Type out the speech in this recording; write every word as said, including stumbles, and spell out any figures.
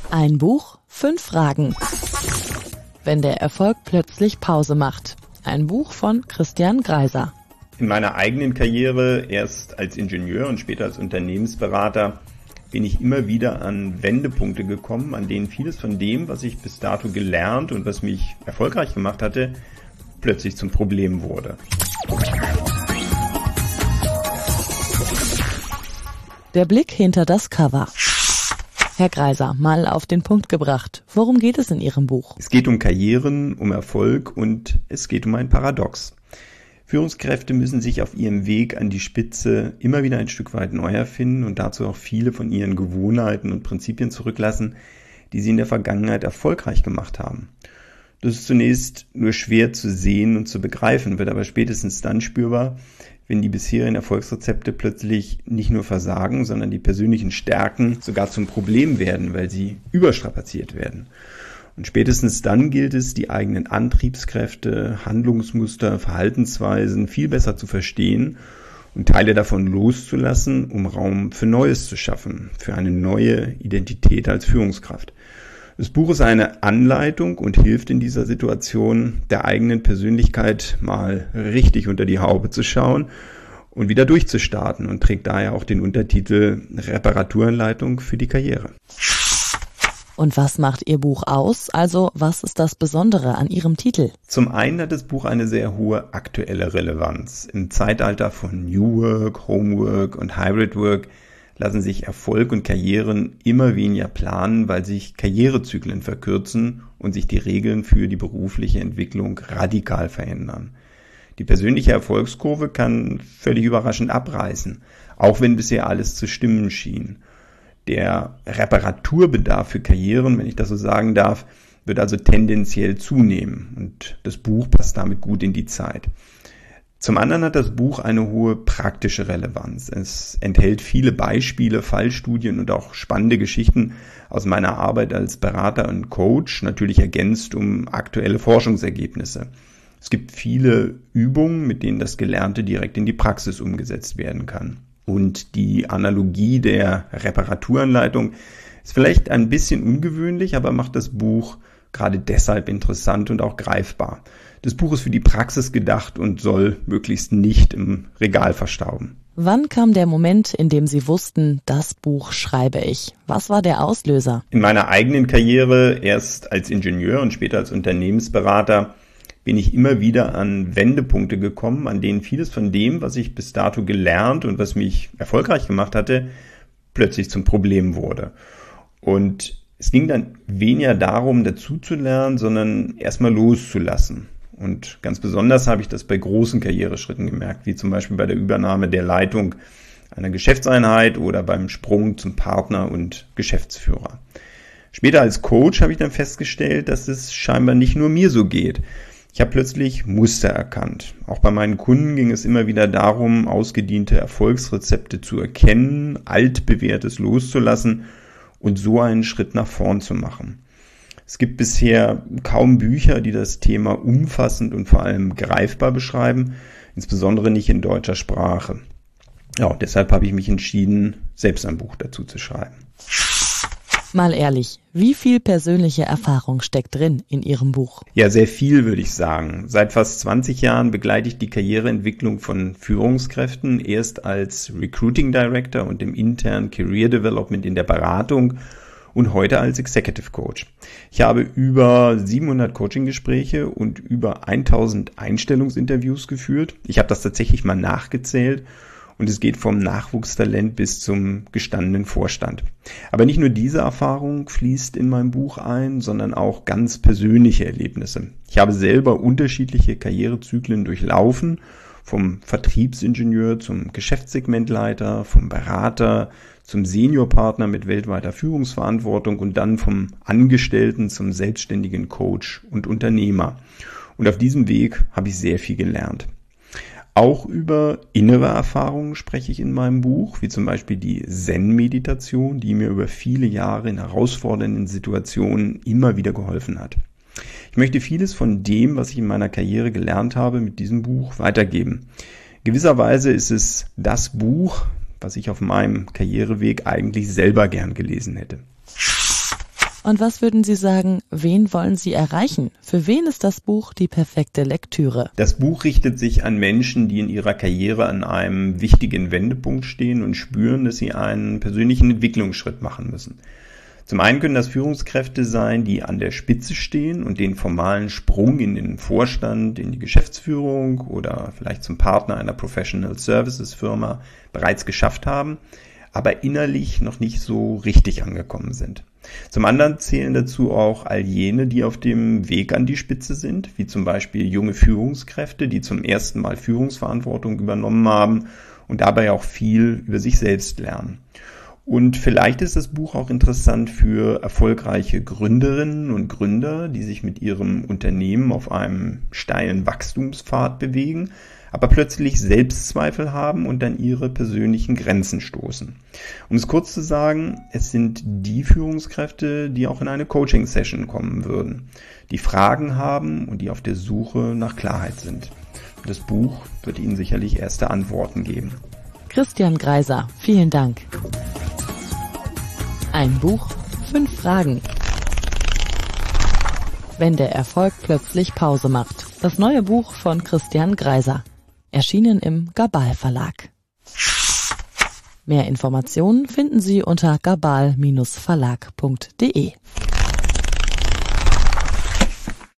Ein Buch, fünf Fragen. Wenn der Erfolg plötzlich Pause macht. Ein Buch von Christian Greiser. In meiner eigenen Karriere, erst als Ingenieur und später als Unternehmensberater, bin ich immer wieder an Wendepunkte gekommen, an denen vieles von dem, was ich bis dato gelernt und was mich erfolgreich gemacht hatte, plötzlich zum Problem wurde. Der Blick hinter das Cover. Herr Greiser, mal auf den Punkt gebracht. Worum geht es in Ihrem Buch? Es geht um Karrieren, um Erfolg und es geht um ein Paradox. Führungskräfte müssen sich auf ihrem Weg an die Spitze immer wieder ein Stück weit neu erfinden und dazu auch viele von ihren Gewohnheiten und Prinzipien zurücklassen, die sie in der Vergangenheit erfolgreich gemacht haben. Das ist zunächst nur schwer zu sehen und zu begreifen, wird aber spätestens dann spürbar, wenn die bisherigen Erfolgsrezepte plötzlich nicht nur versagen, sondern die persönlichen Stärken sogar zum Problem werden, weil sie überstrapaziert werden. Und spätestens dann gilt es, die eigenen Antriebskräfte, Handlungsmuster, Verhaltensweisen viel besser zu verstehen und Teile davon loszulassen, um Raum für Neues zu schaffen, für eine neue Identität als Führungskraft. Das Buch ist eine Anleitung und hilft in dieser Situation, der eigenen Persönlichkeit mal richtig unter die Haube zu schauen und wieder durchzustarten und trägt daher auch den Untertitel Reparaturanleitung für die Karriere. Und was macht Ihr Buch aus? Also, was ist das Besondere an Ihrem Titel? Zum einen hat das Buch eine sehr hohe aktuelle Relevanz. Im Zeitalter von New Work, Homework und Hybrid Work lassen sich Erfolg und Karrieren immer weniger planen, weil sich Karrierezyklen verkürzen und sich die Regeln für die berufliche Entwicklung radikal verändern. Die persönliche Erfolgskurve kann völlig überraschend abreißen, auch wenn bisher alles zu stimmen schien. Der Reparaturbedarf für Karrieren, wenn ich das so sagen darf, wird also tendenziell zunehmen und das Buch passt damit gut in die Zeit. Zum anderen hat das Buch eine hohe praktische Relevanz. Es enthält viele Beispiele, Fallstudien und auch spannende Geschichten aus meiner Arbeit als Berater und Coach, natürlich ergänzt um aktuelle Forschungsergebnisse. Es gibt viele Übungen, mit denen das Gelernte direkt in die Praxis umgesetzt werden kann. Und die Analogie der Reparaturanleitung ist vielleicht ein bisschen ungewöhnlich, aber macht das Buch gerade deshalb interessant und auch greifbar. Das Buch ist für die Praxis gedacht und soll möglichst nicht im Regal verstauben. Wann kam der Moment, in dem Sie wussten, das Buch schreibe ich? Was war der Auslöser? In meiner eigenen Karriere, erst als Ingenieur und später als Unternehmensberater, bin ich immer wieder an Wendepunkte gekommen, an denen vieles von dem, was ich bis dato gelernt und was mich erfolgreich gemacht hatte, plötzlich zum Problem wurde. Und es ging dann weniger darum, dazu zu lernen, sondern erstmal loszulassen. Und ganz besonders habe ich das bei großen Karriereschritten gemerkt, wie zum Beispiel bei der Übernahme der Leitung einer Geschäftseinheit oder beim Sprung zum Partner und Geschäftsführer. Später als Coach habe ich dann festgestellt, dass es scheinbar nicht nur mir so geht. Ich habe plötzlich Muster erkannt. Auch bei meinen Kunden ging es immer wieder darum, ausgediente Erfolgsrezepte zu erkennen, altbewährtes loszulassen und so einen Schritt nach vorn zu machen. Es gibt bisher kaum Bücher, die das Thema umfassend und vor allem greifbar beschreiben, insbesondere nicht in deutscher Sprache. Ja, und deshalb habe ich mich entschieden, selbst ein Buch dazu zu schreiben. Mal ehrlich, wie viel persönliche Erfahrung steckt drin in Ihrem Buch? Ja, sehr viel, würde ich sagen. Seit fast zwanzig Jahren begleite ich die Karriereentwicklung von Führungskräften, erst als Recruiting Director und im internen Career Development in der Beratung und heute als Executive Coach. Ich habe über siebenhundert Coaching-Gespräche und über tausend Einstellungsinterviews geführt. Ich habe das tatsächlich mal nachgezählt. Und es geht vom Nachwuchstalent bis zum gestandenen Vorstand. Aber nicht nur diese Erfahrung fließt in mein Buch ein, sondern auch ganz persönliche Erlebnisse. Ich habe selber unterschiedliche Karrierezyklen durchlaufen, vom Vertriebsingenieur zum Geschäftssegmentleiter, vom Berater zum Seniorpartner mit weltweiter Führungsverantwortung und dann vom Angestellten zum selbstständigen Coach und Unternehmer. Und auf diesem Weg habe ich sehr viel gelernt. Auch über innere Erfahrungen spreche ich in meinem Buch, wie zum Beispiel die Zen-Meditation, die mir über viele Jahre in herausfordernden Situationen immer wieder geholfen hat. Ich möchte vieles von dem, was ich in meiner Karriere gelernt habe, mit diesem Buch weitergeben. Gewisserweise ist es das Buch, was ich auf meinem Karriereweg eigentlich selber gern gelesen hätte. Und was würden Sie sagen, wen wollen Sie erreichen? Für wen ist das Buch die perfekte Lektüre? Das Buch richtet sich an Menschen, die in ihrer Karriere an einem wichtigen Wendepunkt stehen und spüren, dass sie einen persönlichen Entwicklungsschritt machen müssen. Zum einen können das Führungskräfte sein, die an der Spitze stehen und den formalen Sprung in den Vorstand, in die Geschäftsführung oder vielleicht zum Partner einer Professional Services Firma bereits geschafft haben, aber innerlich noch nicht so richtig angekommen sind. Zum anderen zählen dazu auch all jene, die auf dem Weg an die Spitze sind, wie zum Beispiel junge Führungskräfte, die zum ersten Mal Führungsverantwortung übernommen haben und dabei auch viel über sich selbst lernen. Und vielleicht ist das Buch auch interessant für erfolgreiche Gründerinnen und Gründer, die sich mit ihrem Unternehmen auf einem steilen Wachstumspfad bewegen, aber plötzlich Selbstzweifel haben und an ihre persönlichen Grenzen stoßen. Um es kurz zu sagen, es sind die Führungskräfte, die auch in eine Coaching-Session kommen würden, die Fragen haben und die auf der Suche nach Klarheit sind. Das Buch wird Ihnen sicherlich erste Antworten geben. Christian Greiser, vielen Dank. Ein Buch, fünf Fragen. Wenn der Erfolg plötzlich Pause macht. Das neue Buch von Christian Greiser. Erschienen im Gabal Verlag. Mehr Informationen finden Sie unter gabal Bindestrich verlag punkt de.